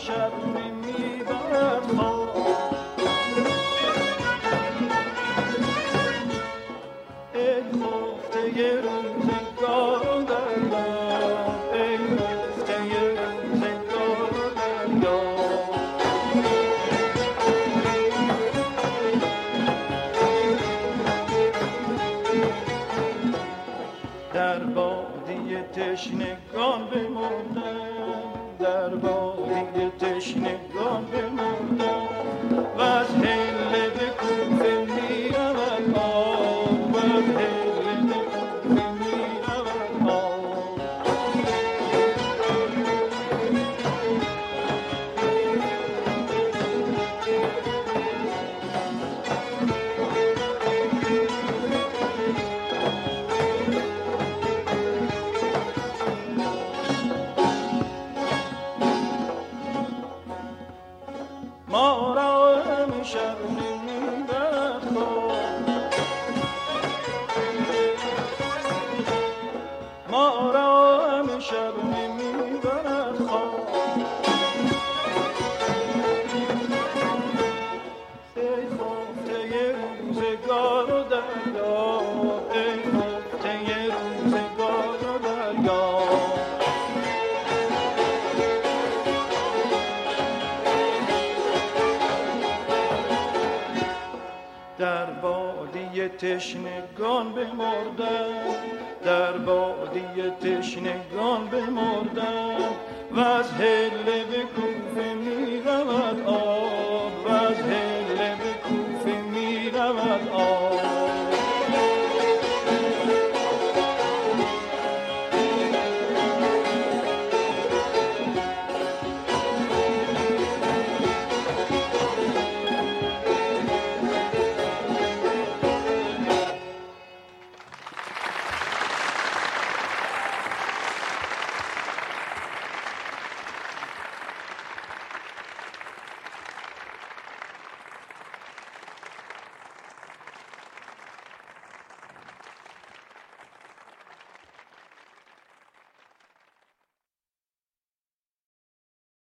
شب میبرد خواب. ای خفته روزگار و دریا، ای خفته روزگار و دریا. در بادی تشنگان بمردم، در بادی تشنگان بمردم و از هله به کوفه میرود آب، و از هله به کوفه میرود آب. ما را امشب نمیبرد خواب، ما را امشب نمیبرد خواب. ای خفته روزگار و دریا، ای خفته روزگار و دریا. در بادی تشنگان بمردم، در بادی تشنگان بمردم و از هله